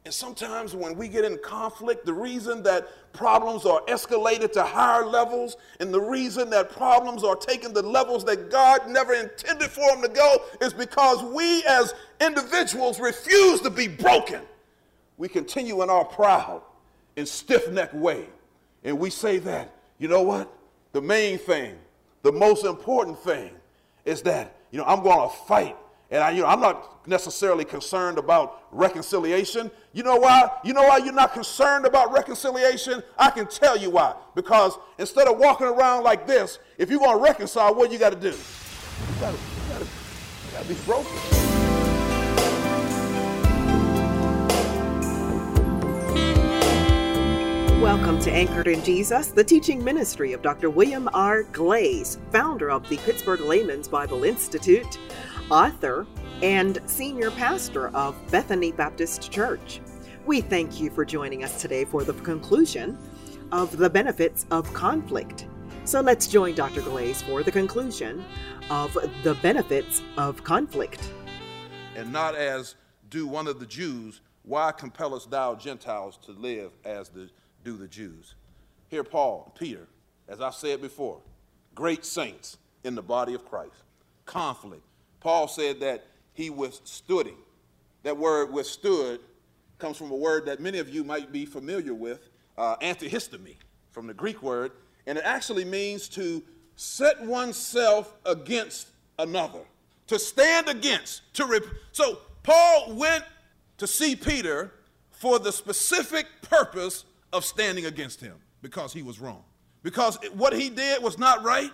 And sometimes when we get in conflict, the reason that problems are escalated to higher levels and the reason that problems are taken to levels that God never intended for them to go is because we as individuals refuse to be broken. We continue in our proud and stiff-necked way. And we say that, you know what? The main thing, the most important thing is that, I'm going to fight. And I'm not necessarily concerned about reconciliation. You know why? You know why you're not concerned about reconciliation? I can tell you why. Because instead of walking around like this, if you're going to reconcile, what you got to do? You got to be broken. Welcome to Anchored in Jesus, the teaching ministry of Dr. William R. Glaze, founder of the Pittsburgh Layman's Bible Institute, author, and senior pastor of Bethany Baptist Church. We thank you for joining us today for the conclusion of the benefits of conflict. So let's join Dr. Glaze for the conclusion of the benefits of conflict. And not as do one of the Jews, why compellest thou Gentiles to live as do the Jews? Here Paul, Peter, as I said before, great saints in the body of Christ. Conflict. Paul said that he withstood him. That word withstood comes from a word that many of you might be familiar with, antihistemi, from the Greek word, and it actually means to set oneself against another, to stand against. So Paul went to see Peter for the specific purpose of standing against him because he was wrong. Because what he did was not right.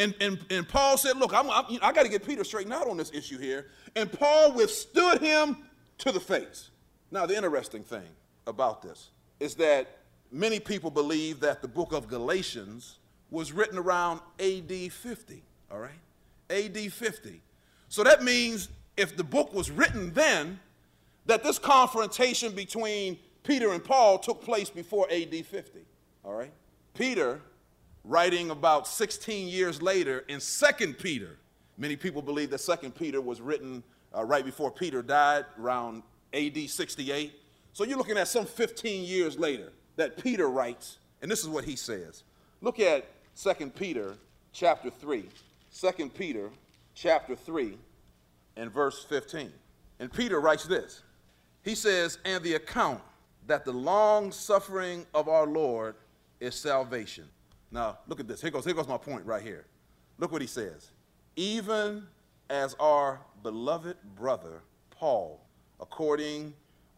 And Paul said, look, I got to get Peter straightened out on this issue here. And Paul withstood him to the face. Now, the interesting thing about this is that many people believe that the book of Galatians was written around AD 50, all right? AD 50. So that means if the book was written then, that this confrontation between Peter and Paul took place before AD 50, all right? Peter, writing about 16 years later in 2 Peter. Many people believe that 2 Peter was written right before Peter died, around AD 68. So you're looking at some 15 years later that Peter writes, and this is what he says. Look at 2 Peter chapter 3. 2 Peter chapter 3 and verse 15. And Peter writes this. He says, and the account that the long suffering of our Lord is salvation. Now, look at this. Here goes my point right here. Look what he says. Even as our beloved brother, Paul, according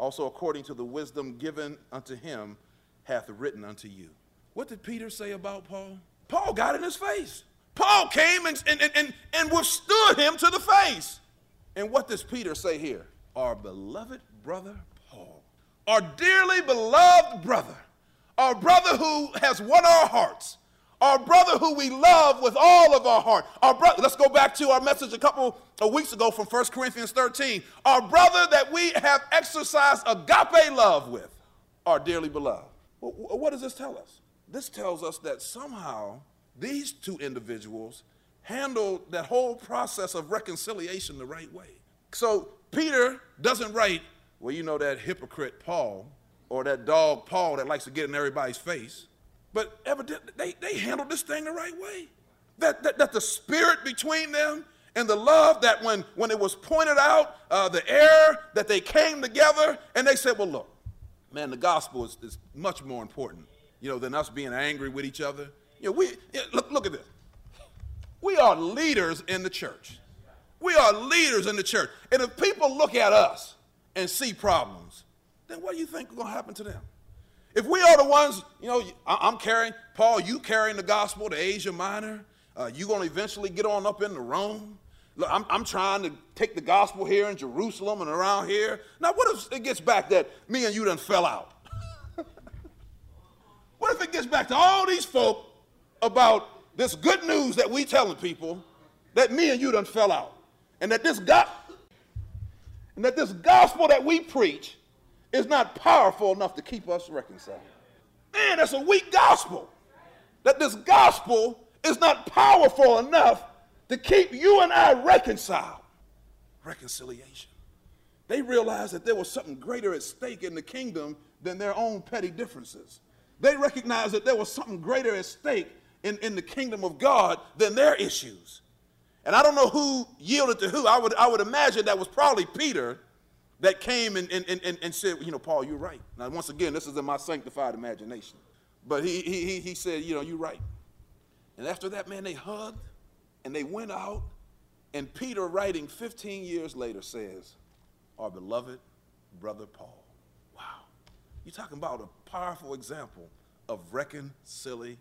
to the wisdom given unto him, hath written unto you. What did Peter say about Paul? Paul got in his face. Paul came and withstood him to the face. And what does Peter say here? Our beloved brother, Paul. Our dearly beloved brother. Our brother who has won our hearts. Our brother who we love with all of our heart. Our brother, let's go back to our message a couple of weeks ago from 1 Corinthians 13. Our brother that we have exercised agape love with, our dearly beloved. What does this tell us? This tells us that somehow these two individuals handled that whole process of reconciliation the right way. So Peter doesn't write, well, you know that hypocrite Paul or that dog Paul that likes to get in everybody's face. But evidently, they handled this thing the right way. That the spirit between them and the love that when it was pointed out, the error, that they came together and they said, well, look, man, the gospel is much more important, than us being angry with each other. Look at this. We are leaders in the church. We are leaders in the church. And if people look at us and see problems, then what do you think is going to happen to them? If we are the ones, I'm carrying, Paul, you carrying the gospel to Asia Minor, you're going to eventually get on up into Rome. Look, I'm trying to take the gospel here in Jerusalem and around here. Now, what if it gets back that me and you done fell out? What if it gets back to all these folk about this good news that we telling people that me and you done fell out, and that this gospel that we preach is not powerful enough to keep us reconciled? Man, that's a weak gospel. That this gospel is not powerful enough to keep you and I reconciled. Reconciliation. They realized that there was something greater at stake in the kingdom than their own petty differences. They recognized that there was something greater at stake in the kingdom of God than their issues. And I don't know who yielded to who. I would imagine that was probably Peter that came and said, Paul, you're right. Now, once again, this is in my sanctified imagination. But he said, you're right. And after that, man, they hugged and they went out. And Peter, writing 15 years later, says, our beloved brother Paul. Wow. You're talking about a powerful example of reconciliation.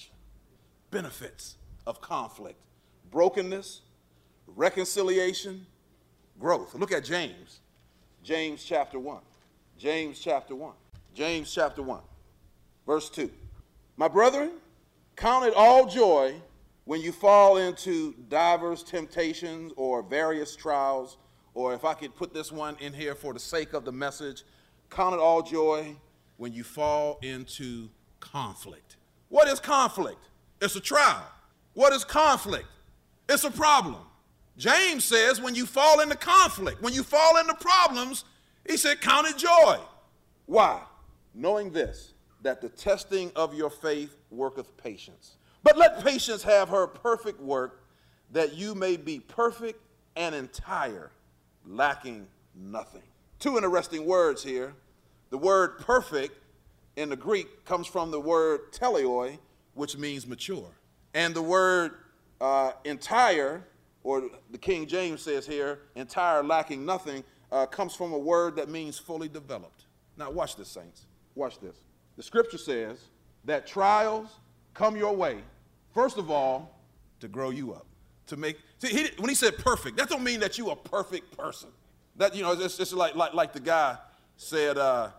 Benefits of conflict. Brokenness, reconciliation, growth. Look at James. James chapter 1. James chapter 1. James chapter 1. Verse 2. My brethren, count it all joy when you fall into divers temptations or various trials, or if I could put this one in here for the sake of the message, count it all joy when you fall into conflict. What is conflict? It's a trial. What is conflict? It's a problem. James says when you fall into conflict, when you fall into problems, he said count it joy. Why? Knowing this, that the testing of your faith worketh patience. But let patience have her perfect work, that you may be perfect and entire, lacking nothing. Two interesting words here. The word perfect in the Greek comes from the word teleoi, which means mature. And the word entire, or the King James says here, entire, lacking nothing, comes from a word that means fully developed. Now watch this, saints. Watch this. The scripture says that trials come your way, first of all, to grow you up. To make, see, when he said perfect, that don't mean that you a perfect person. That, it's like the guy said,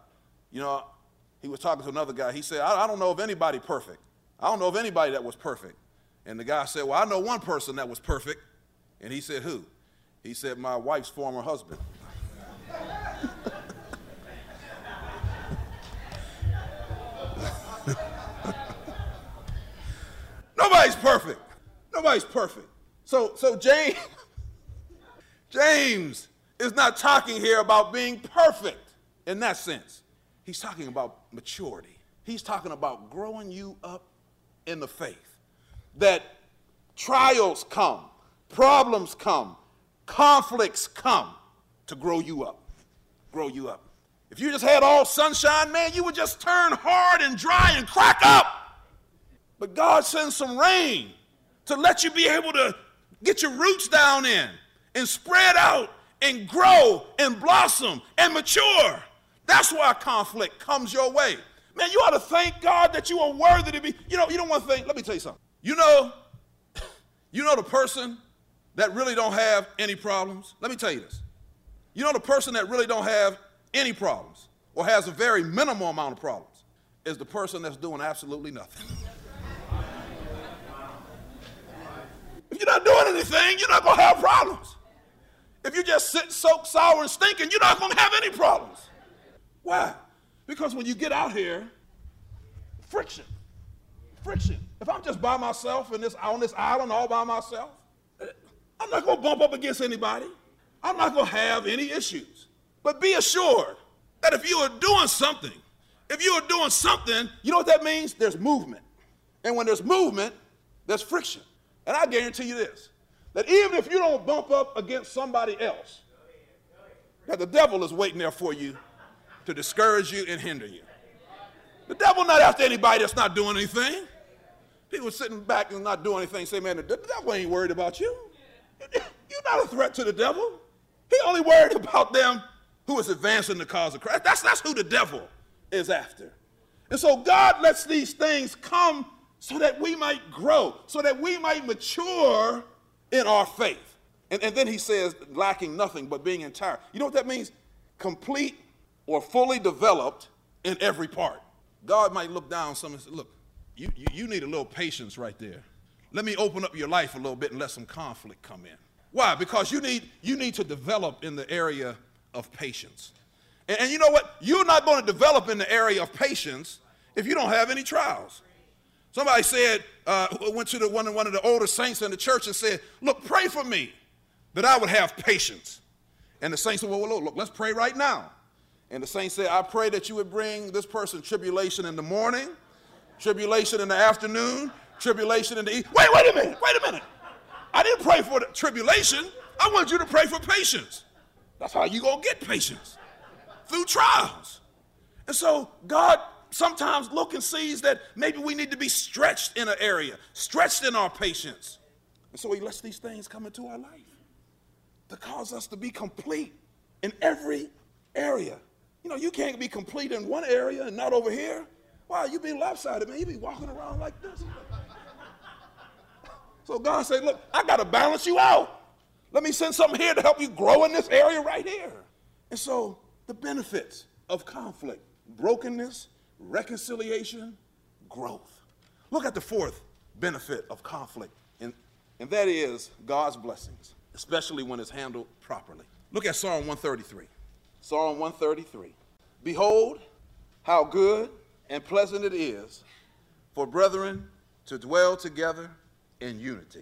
he was talking to another guy. He said, I don't know of anybody perfect. I don't know of anybody that was perfect. And the guy said, well, I know one person that was perfect. And he said, who? He said, my wife's former husband. Nobody's perfect. Nobody's perfect. So James is not talking here about being perfect in that sense. He's talking about maturity. He's talking about growing you up in the faith. That trials come, problems come, conflicts come to grow you up. Grow you up. If you just had all sunshine, man, you would just turn hard and dry and crack up. But God sends some rain to let you be able to get your roots down in and spread out and grow and blossom and mature. That's why conflict comes your way. Man, you ought to thank God that you are worthy to be. You don't want to think. Let me tell you something. You know the person that really don't have any problems? Let me tell you this. You know the person that really don't have any problems or has a very minimal amount of problems is the person that's doing absolutely nothing. If you're not doing anything, you're not going to have problems. If you just sit, soak, sour, and stinking, you're not going to have any problems. Why? Because when you get out here, friction. If I'm just by myself on this island all by myself, I'm not going to bump up against anybody. I'm not going to have any issues. But be assured that if you are doing something, you know what that means? There's movement. And when there's movement, there's friction. And I guarantee you this, that even if you don't bump up against somebody else, that the devil is waiting there for you to discourage you and hinder you. The devil not after anybody that's not doing anything. People sitting back and not doing anything say, man, the devil ain't worried about you. You're not a threat to the devil. He only worried about them who is advancing the cause of Christ. That's who the devil is after. And so God lets these things come so that we might grow, so that we might mature in our faith. And then he says, lacking nothing but being entire. You know what that means? Complete or fully developed in every part. God might look down some and say, look, you need a little patience right there. Let me open up your life a little bit and let some conflict come in. Why? Because you need to develop in the area of patience. And you know what? You're not going to develop in the area of patience if you don't have any trials. Somebody said, went to one of the older saints in the church and said, look, pray for me that I would have patience. And the saint said, well, look, let's pray right now. And the saint said, I pray that you would bring this person tribulation in the morning, tribulation in the afternoon, tribulation in the evening. Wait a minute. I didn't pray for the tribulation. I want you to pray for patience. That's how you gonna get patience, through trials. And so God sometimes looks and sees that maybe we need to be stretched in an area, stretched in our patience. And so he lets these things come into our life to cause us to be complete in every area. You know, you can't be complete in one area and not over here. Wow, you be lopsided, man. You be walking around like this. So God said, look, I got to balance you out. Let me send something here to help you grow in this area right here. And so the benefits of conflict: brokenness, reconciliation, growth. Look at the fourth benefit of conflict, and that is God's blessings, especially when it's handled properly. Look at Psalm 133. Psalm 133. Behold, how good and pleasant it is for brethren to dwell together in unity.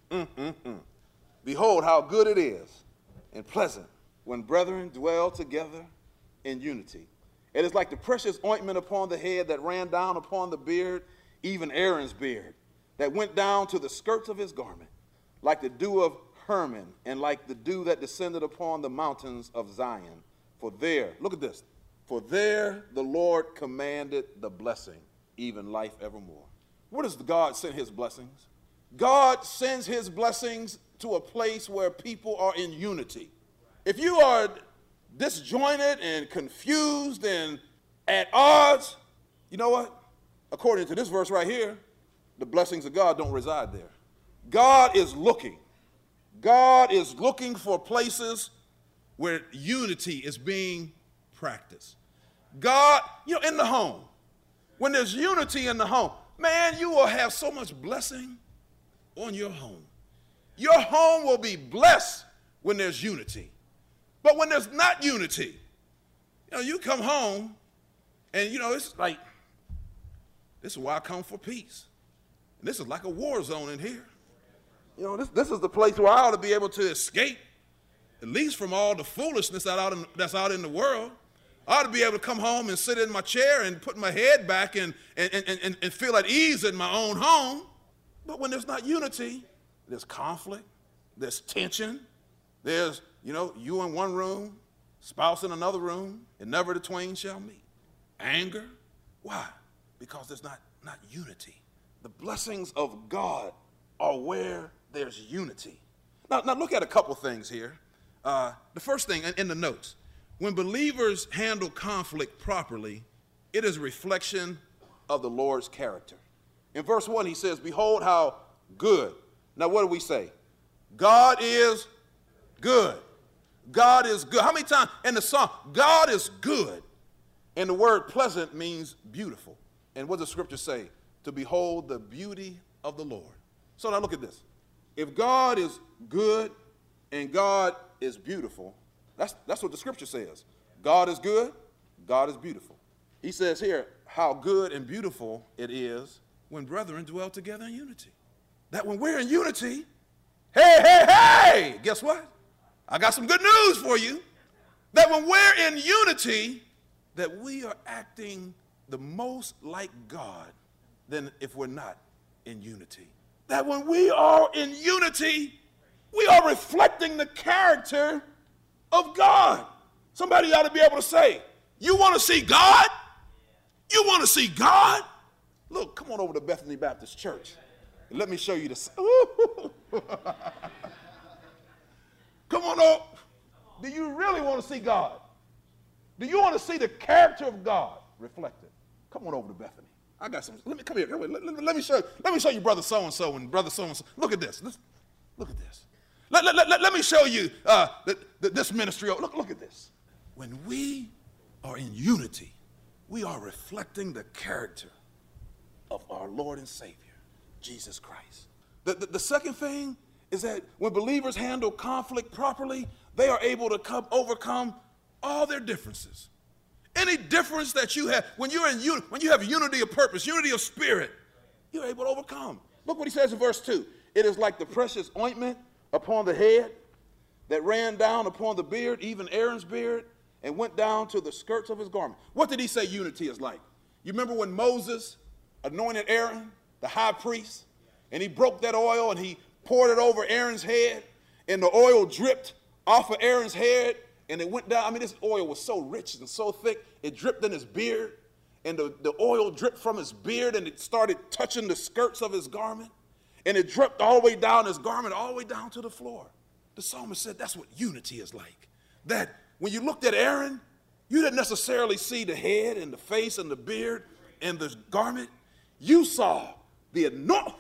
Behold, how good it is and pleasant when brethren dwell together in unity. It is like the precious ointment upon the head that ran down upon the beard, even Aaron's beard, that went down to the skirts of his garment, like the dew of Hermon, and like the dew that descended upon the mountains of Zion. For there, look at this, for there the Lord commanded the blessing, even life evermore. Where does God send his blessings? God sends his blessings to a place where people are in unity. If you are disjointed and confused and at odds, you know what? According to this verse right here, the blessings of God don't reside there. God is looking. God is looking for places where unity is being practiced. God, you know, in the home, when there's unity in the home, man, you will have so much blessing on your home. Your home will be blessed when there's unity. But when there's not unity, you know, you come home and, you know, it's like, this is why I come for peace. And this is like a war zone in here. You know, this is the place where I ought to be able to escape, at least from all the foolishness that's out in the world. I ought to be able to come home and sit in my chair and put my head back and feel at ease in my own home. But when there's not unity, there's conflict, there's tension, there's, you know, you in one room, spouse in another room, and never the twain shall meet. Anger. Why? Because there's not unity. The blessings of God are where there's unity. Now look at a couple things here. The first thing in the notes, when believers handle conflict properly, it is a reflection of the Lord's character. In verse 1, he says, behold how good. Now what do we say? God is good. God is good. How many times in the song, God is good? And the word pleasant means beautiful. And what does the scripture say? To behold the beauty of the Lord. So now look at this. If God is good and God is beautiful, that's what the scripture says. God is good, God is beautiful. He says here how good and beautiful it is when brethren dwell together in unity. That when we're in unity, hey, guess what? I got some good news for you. That when we're in unity, that we are acting the most like God than if we're not in unity. That when we are in unity, we are reflecting the character of God. Somebody ought to be able to say, you want to see God? You want to see God? Look, come on over to Bethany Baptist Church. And let me show you this. Come on over. Do you really want to see God? Do you want to see the character of God reflected? Come on over to Bethany. I got some. Come here. Let me show you brother so-and-so and brother so-and-so. Look at this. Look at this. Let me show you this ministry. Look at this. When we are in unity, we are reflecting the character of our Lord and Savior, Jesus Christ. The second thing is that when believers handle conflict properly, they are able to overcome all their differences. Any difference that you have, when you have unity of purpose, unity of spirit, you're able to overcome. Look what he says in verse 2. It is like the precious ointment upon the head that ran down upon the beard, even Aaron's beard, and went down to the skirts of his garment. What did he say unity is like? You remember when Moses anointed Aaron, the high priest, and he broke that oil and he poured it over Aaron's head, and the oil dripped off of Aaron's head, and it went down. I mean, this oil was so rich and so thick, it dripped in his beard, and the oil dripped from his beard, and it started touching the skirts of his garment, and it dripped all the way down his garment, all the way down to the floor. The psalmist said that's what unity is like. That when you looked at Aaron, you didn't necessarily see the head and the face and the beard and the garment. You saw the anointing.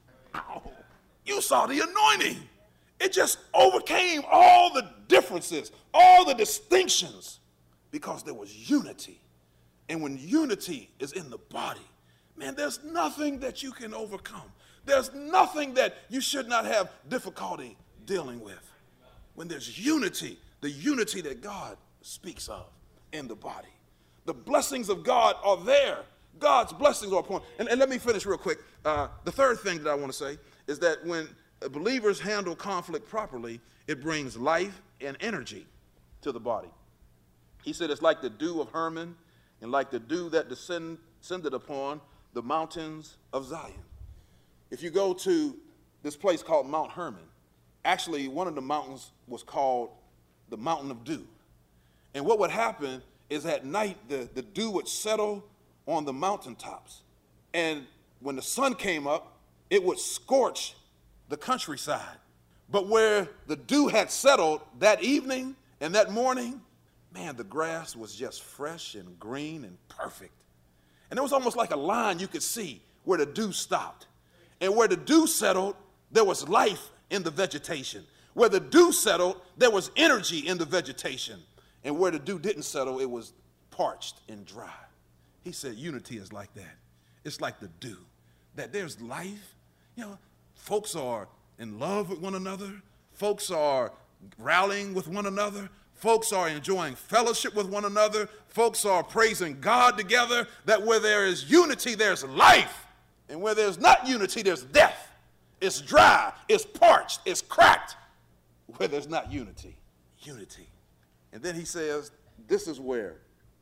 You saw the anointing. It just overcame all the differences, all the distinctions, because there was unity. And when unity is in the body, man, there's nothing that you can overcome. There's nothing that you should not have difficulty dealing with. When there's unity, the unity that God speaks of in the body. The blessings of God are there. God's blessings are upon. And let me finish real quick. The third thing that I want to say is that when believers handle conflict properly, it brings life and energy to the body. He said it's like the dew of Hermon and like the dew that descended upon the mountains of Zion. If you go to this place called Mount Hermon, actually one of the mountains was called the Mountain of Dew. And what would happen is at night the dew would settle on the mountaintops. And when the sun came up, it would scorch the countryside. But where the dew had settled that evening and that morning, man, the grass was just fresh and green and perfect. And it was almost like a line you could see where the dew stopped. And where the dew settled, there was life in the vegetation. Where the dew settled, there was energy in the vegetation. And where the dew didn't settle, it was parched and dry. He said unity is like that. It's like the dew, that there's life. You know, folks are in love with one another. Folks are rallying with one another. Folks are enjoying fellowship with one another. Folks are praising God together. That where there is unity, there's life. And where there's not unity, there's death. It's dry, it's parched, it's cracked. Where there's not unity, unity. And then he says, this is where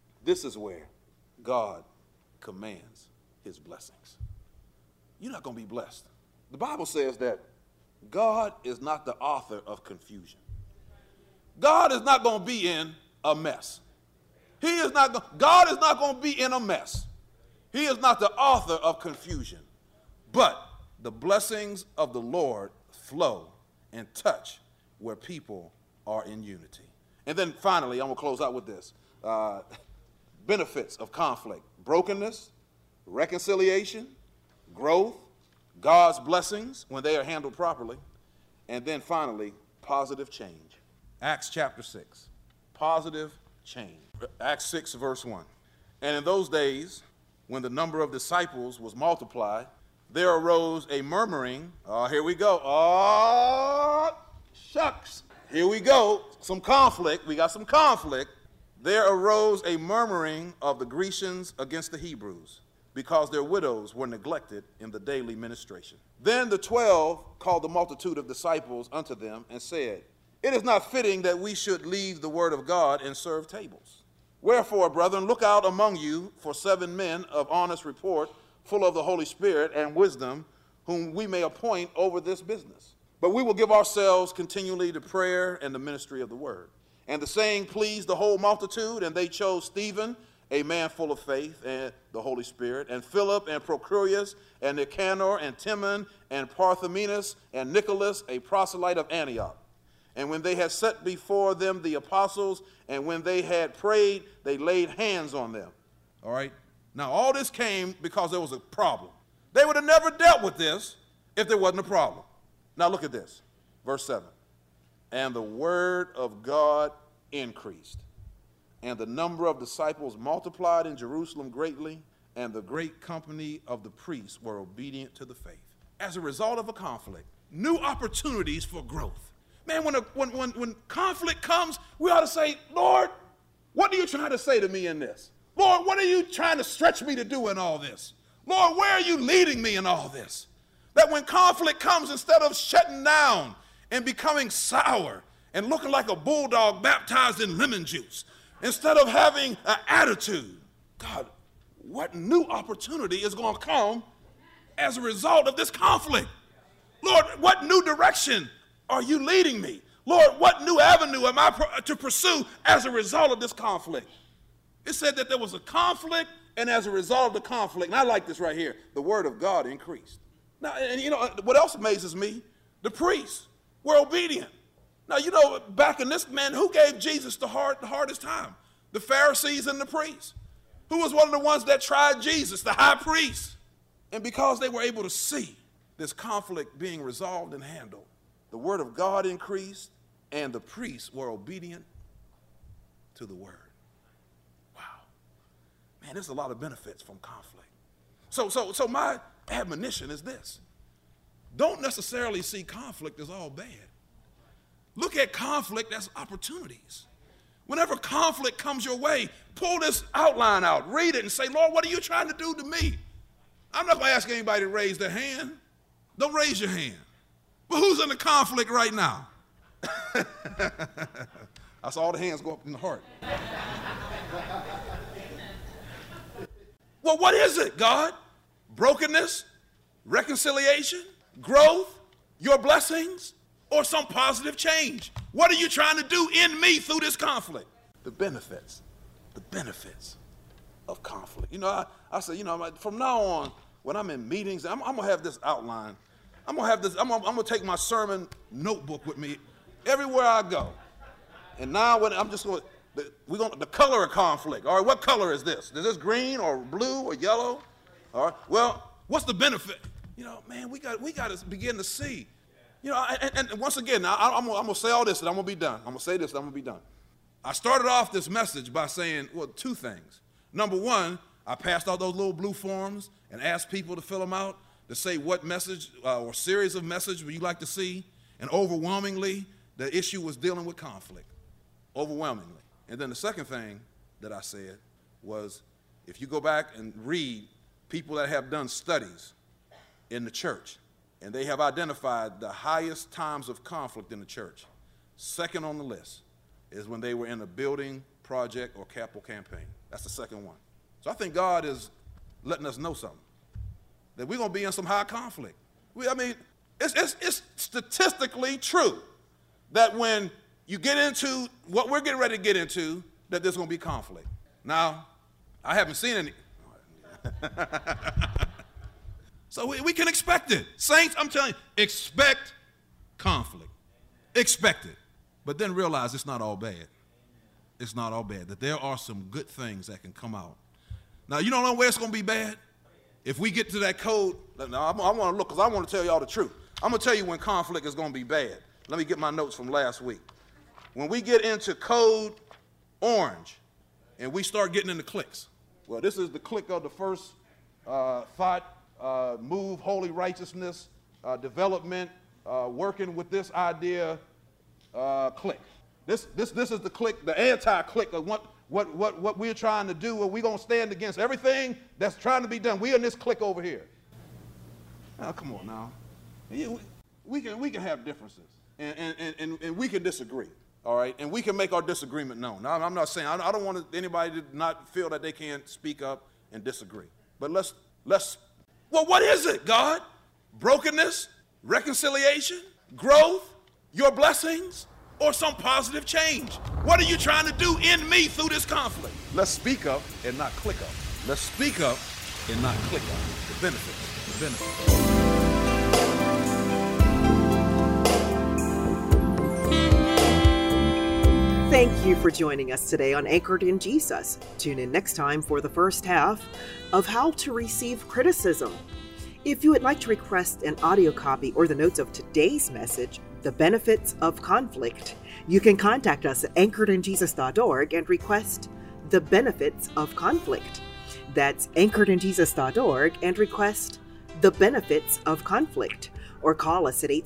God commands his blessings. You're not going to be blessed. The Bible says that God is not the author of confusion. God is not going to be in a mess. God is not going to be in a mess. He is not the author of confusion. But the blessings of the Lord flow and touch where people are in unity. And then finally, I'm going to close out with this. Benefits of conflict: brokenness, reconciliation, growth, God's blessings when they are handled properly, and then finally, positive change. Acts chapter 6, positive change. Acts 6 verse 1. And in those days, when the number of disciples was multiplied, there arose a murmuring. Here we go. Shucks. Here we go. Some conflict. We got some conflict. There arose a murmuring of the Grecians against the Hebrews, because their widows were neglected in the daily ministration. Then the 12 called the multitude of disciples unto them and said, it is not fitting that we should leave the word of God and serve tables. Wherefore, brethren, look out among you for 7 men of honest report, full of the Holy Spirit and wisdom, whom we may appoint over this business. But we will give ourselves continually to prayer and the ministry of the word. And the saying pleased the whole multitude, and they chose Stephen, a man full of faith and the Holy Spirit, and Philip and Procurius and Nicanor and Timon and Parthenius and Nicholas, a proselyte of Antioch. And when they had set before them the apostles, and when they had prayed, they laid hands on them. All right? Now, all this came because there was a problem. They would have never dealt with this if there wasn't a problem. Now, look at this. Verse 7. And the word of God increased, and the number of disciples multiplied in Jerusalem greatly, and the great company of the priests were obedient to the faith. As a result of a conflict, new opportunities for growth. Man, when conflict comes, we ought to say, Lord, what are you trying to say to me in this? Lord, what are you trying to stretch me to do in all this? Lord, where are you leading me in all this? That when conflict comes, instead of shutting down and becoming sour and looking like a bulldog baptized in lemon juice, instead of having an attitude. God, what new opportunity is going to come as a result of this conflict? Lord, what new direction are you leading me? Lord, what new avenue am I to pursue as a result of this conflict? It said that there was a conflict, and as a result of the conflict, and I like this right here, the word of God increased. Now, and you know, what else amazes me? The priests were obedient. Now, you know, back in this, man, who gave Jesus the hardest time? The Pharisees and the priests. Who was one of the ones that tried Jesus? The high priest. And because they were able to see this conflict being resolved and handled, the word of God increased, and the priests were obedient to the word. Wow. Man, there's a lot of benefits from conflict. So my admonition is this. Don't necessarily see conflict as all bad. Look at conflict as opportunities. Whenever conflict comes your way, pull this outline out, read it, and say, Lord, what are you trying to do to me? I'm not going to ask anybody to raise their hand. Don't raise your hand. But who's in the conflict right now? I saw all the hands go up in the heart. Well, what is it, God? Brokenness, reconciliation, growth, your blessings, or some positive change? What are you trying to do in me through this conflict? The benefits of conflict. You know, I say, you know, from now on, when I'm in meetings, I'm going to have this outline. I'm going to take my sermon notebook with me everywhere I go. And now when I'm just going to, the color of conflict. All right, what color is this? Is this green or blue or yellow? All right, well, what's the benefit? You know, man, we got to begin to see. You know, and once again, I'm going to say all this and I'm going to be done. I'm going to say this and I'm going to be done. I started off this message by saying, well, two things. Number one, I passed out those little blue forms and asked people to fill them out to say what message or series of message would you like to see. And overwhelmingly, the issue was dealing with conflict. Overwhelmingly. And then the second thing that I said was, if you go back and read people that have done studies in the church, and they have identified the highest times of conflict in the church, second on the list is when they were in a building project or capital campaign. That's the second one. So I think God is letting us know something, that we're going to be in some high conflict. It's statistically true that when you get into what we're getting ready to get into, that there's going to be conflict. Now, I haven't seen any. So we can expect it. Saints, I'm telling you, expect conflict. Expect it. But then realize it's not all bad. It's not all bad. That there are some good things that can come out. Now, you don't know where it's going to be bad? If we get to that code, now I want to look, because I want to tell y'all the truth. I'm going to tell you when conflict is going to be bad. Let me get my notes from last week. When we get into code orange and we start getting into cliques. Well, this is the clique of the first thought, move, holy righteousness, development, working with this idea, clique. This is the clique, the anti-clique of what we're trying to do, where we're going to stand against everything that's trying to be done. We're in this clique over here. Now, come on now. We can have differences, and we can disagree, all right? And we can make our disagreement known. Now, I'm not saying, I don't want anybody to not feel that they can't speak up and disagree. But let's well, what is it, God? Brokenness, reconciliation, growth, your blessings, or some positive change? What are you trying to do in me through this conflict? Let's speak up and not click up. Let's speak up and not click up. The benefits, the benefits. Thank you for joining us today on Anchored in Jesus. Tune in next time for the first half of How to Receive Criticism. If you would like to request an audio copy or the notes of today's message, The Benefits of Conflict, you can contact us at anchoredinjesus.org and request The Benefits of Conflict. That's anchoredinjesus.org and request The Benefits of Conflict. or call us at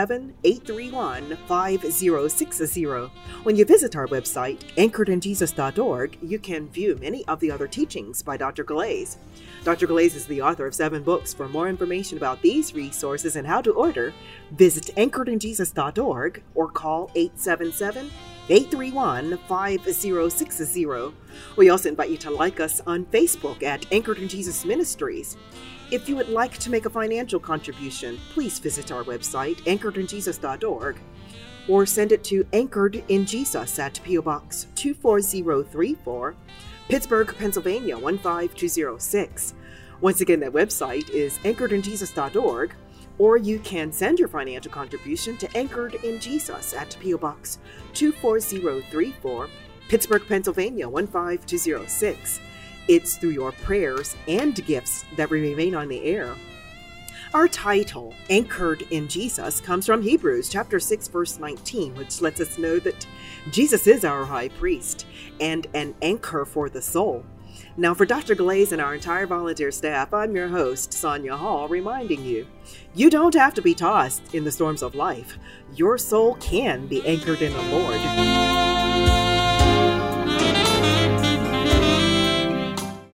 877-831-5060. When you visit our website, anchoredinjesus.org, you can view many of the other teachings by Dr. Glaze. Dr. Glaze is the author of 7 books. For more information about these resources and how to order, visit anchoredinjesus.org or call 877-831-5060. We also invite you to like us on Facebook at Anchored in Jesus Ministries. If you would like to make a financial contribution, please visit our website, anchoredinjesus.org, or send it to Anchored in Jesus at P.O. Box 24034, Pittsburgh, Pennsylvania 15206. Once again, that website is anchoredinjesus.org, or you can send your financial contribution to Anchored in Jesus at P.O. Box 24034, Pittsburgh, Pennsylvania 15206. It's through your prayers and gifts that we remain on the air. Our title, Anchored in Jesus, comes from Hebrews chapter 6, verse 19, which lets us know that Jesus is our high priest and an anchor for the soul. Now, for Dr. Glaze and our entire volunteer staff, I'm your host, Sonia Hall, reminding you, you don't have to be tossed in the storms of life. Your soul can be anchored in the Lord.